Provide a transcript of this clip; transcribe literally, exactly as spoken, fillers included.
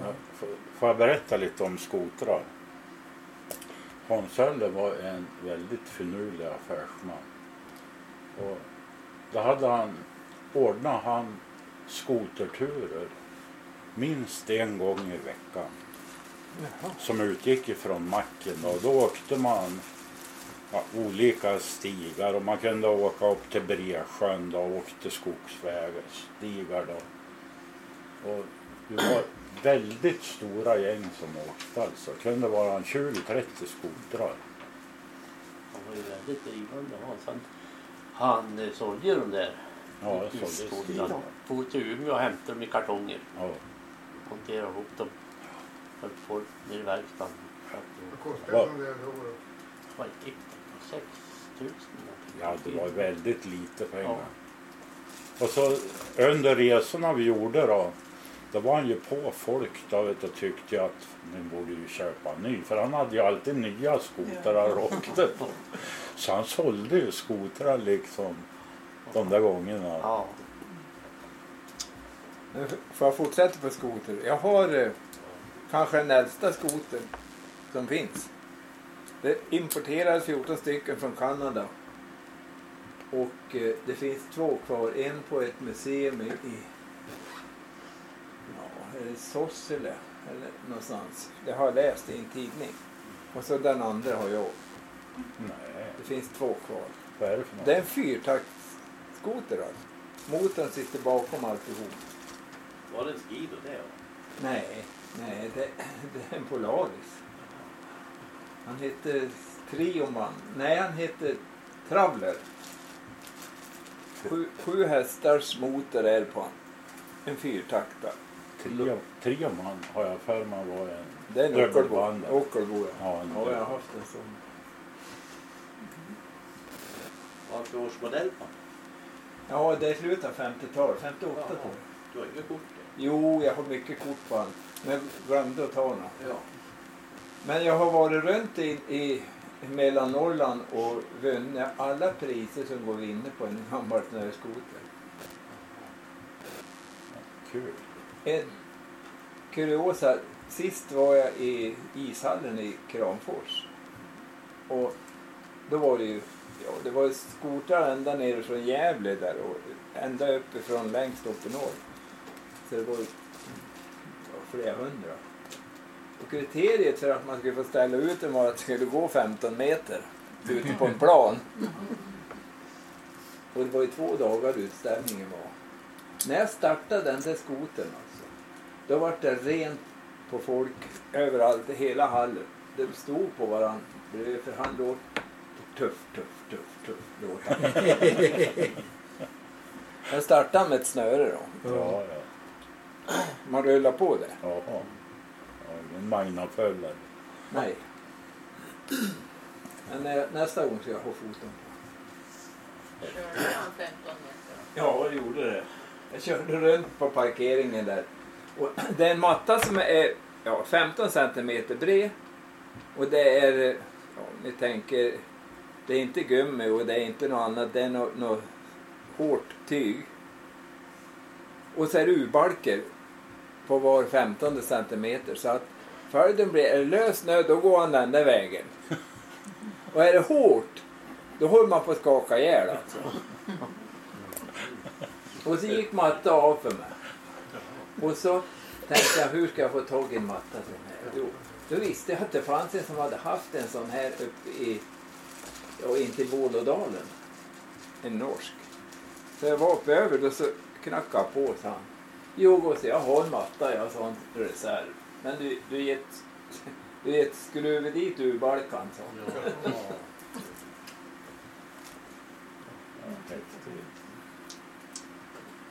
får, får jag berätta lite om skotrar? Hans Hölle var en väldigt finurlig affärsman. Och då hade han ordnat han skoterturer minst en gång i veckan. Jaha. Som utgick ifrån macken. Och då åkte man ja, olika stigar. Och man kunde åka upp till Bresjön och åkte skogsvägar, stigar då. Och det var väldigt stora gäng som åkte alltså. Det kunde vara tjugo trettio skotrar. Han var ju väldigt drivande. Han, han sålde ju de där. Ja, jag sålde det. For till Umeå och hämtade dem i kartonger. Ja. Monterade ihop dem. Höll på ner i verkstaden. Vad kostade det som det då? Vad gick det? sex tusen. Ja, det var väldigt lite pengar. Ja. Och så under resorna vi gjorde då, då var han ju på folk då vet, och tyckte att ni borde ju köpa en ny. För han hade ju alltid nya skotrar och åkte på. Så han sålde ju skotrar liksom de där gångerna. Ja. Får jag fortsätta på skoter? Jag har eh, kanske den äldsta skoter som finns. Det importerades fjorton stycken från Kanada. Och eh, det finns två kvar. En på ett museum i, i ja, är det Sorsele eller någonstans. Det har jag läst i en tidning. Och så den andra har jag. Nej. Det finns två kvar. Vad är det för något? Det är en fyrtaktsskoter alltså. Motorn sitter bakom alltihop. Var det en Skido det? Ja? Nej, nej det, det är en Polaris. Han heter Trioman. Nej, han heter Traveler. Sju, sju hästars motor är på han. En fyrtaktare. Trio, trio man har jag för mig var en Det är en Ockelbo. dubbelband. Ockelbo, ja. Ja, en Ja, jag har haft en sån. Vad för årsmodell på? Ja, det är slutet av femtiotalet. femtioåtta Ja, tror jag. du har inget kort? Jo, jag har mycket kort på han. Men jag glömde att ta honom. Ja. Men jag har varit runt i, i mellan Norrland och vunnit alla priser som går inne på en gammal snöskoter. Kul. En kuriosa, sist var jag i ishallen i Kramfors. Och då var det ju, ja det var skotrar ända ner från Gävle där och ända uppifrån längst upp i norr. Så det var ju ja, flera hundra. Och kriteriet för att man skulle få ställa ut den var att det skulle gå femton meter ute på en plan. Och det var ju två dagar utställningen var. När jag startade den där skotern alltså, då var det rent på folk överallt i hela hallen. De stod på varandra bredvid för han låt tuff, tuff, tuff, tuff låta. Jag startade med ett snöre då. Ja, ja. Man rullar på det. Ja, ja. En magnaföljare. Nej. Men nä, nästa gång ska jag ha foton på. Körde han femton meter? Ja, jag gjorde det. Jag körde runt på parkeringen där. Och det är en matta som är ja, femton centimeter bred. Och det är, ja, ni tänker, det är inte gummi och det är inte något annat. Det är något, något hårt tyg. Och så är det urbalker på var femtonde centimeter. Så att följden blir, är det lös snö, då går han den där vägen. Och är det hårt, då håller man på att skaka ihjäl alltså. Och så gick matta av för mig. Och så tänkte jag, hur ska jag få tag i en matta sån här? Jo, då visste jag att det fanns en som hade haft en sån här uppe i, ja, inte i Bålådalen. En norsk. Så jag var uppe över och så knackade jag på, sa han. Jo, så jag har en matta, jag har en reserv. Men du, du är ett, du är ett skruv dit ur balkan, sa han. Ja, häftigt.